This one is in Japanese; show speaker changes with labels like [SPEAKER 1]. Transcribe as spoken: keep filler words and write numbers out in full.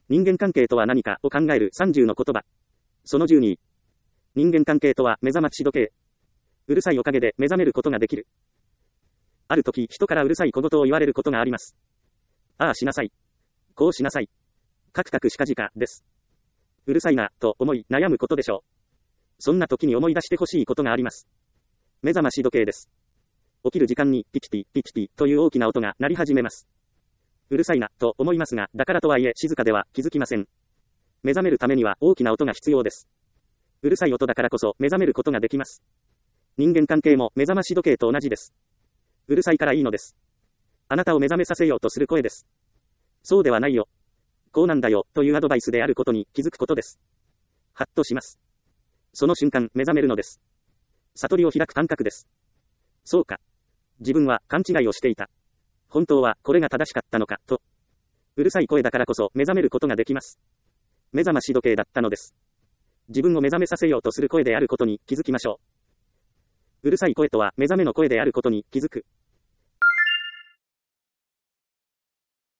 [SPEAKER 1] 人間関係とは何かを考えるさんじゅうの言葉。そのじゅうに。人間関係とは目覚まし時計。うるさいおかげで目覚めることができる。ある時、人からうるさい小言を言われることがあります。ああしなさい。こうしなさい。かくかくしかじかです。うるさいな、と思い悩むことでしょう。そんな時に思い出してほしいことがあります。目覚まし時計です。起きる時間にピキティ、ピキティという大きな音が鳴り始めます。うるさいな、と思いますが、だからとはいえ静かでは気づきません。目覚めるためには大きな音が必要です。うるさい音だからこそ目覚めることができます。人間関係も目覚まし時計と同じです。うるさいからいいのです。あなたを目覚めさせようとする声です。そうではないよ。こうなんだよ、というアドバイスであることに気づくことです。はっとします。その瞬間、目覚めるのです。悟りを開く感覚です。そうか。自分は勘違いをしていた。本当はこれが正しかったのか、と。うるさい声だからこそ目覚めることができます。目覚まし時計だったのです。自分を目覚めさせようとする声であることに気づきましょう。うるさい声とは目覚めの声であることに気づく。